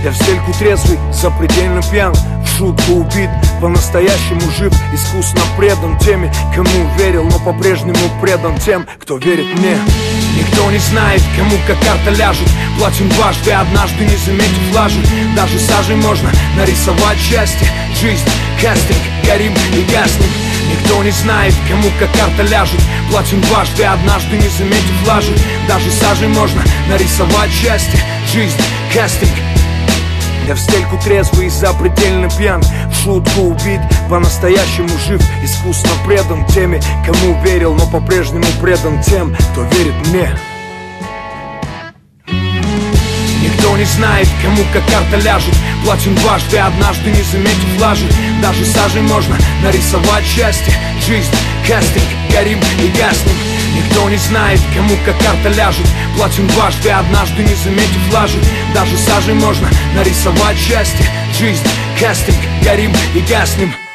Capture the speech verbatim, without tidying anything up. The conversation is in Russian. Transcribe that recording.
Я в стельку трезвый, запредельно пьян, в шутку убит, по-настоящему жив, искусно предан теме, кому верил, но по-прежнему предан тем, кто верит мне. Никто не знает, кому как карта ляжет, платим дважды, однажды не заметив лажи. Даже сажей можно нарисовать счастье, жизнь, кастинг, горим и гаснем. Никто не знает, кому как карта ляжет, платим дважды, однажды не заметив лажи. Даже сажей можно нарисовать счастье, жизнь, кастинг. Я в стельку трезвый и запредельно пьян, в шутку убит, по-настоящему жив, искусно предан теме, кому верил, но по-прежнему предан тем, кто верит мне. Никто не знает, кому как карта ляжет, платим дважды, однажды не заметив лажи. Даже сажей можно нарисовать счастье, жизнь, кастинг, горим и гаснем. Никто не знает, кому как карта ляжет, платим дважды, однажды не заметив лажи. Даже сажей можно нарисовать счастье, жизнь, кастинг, горим и гаснем.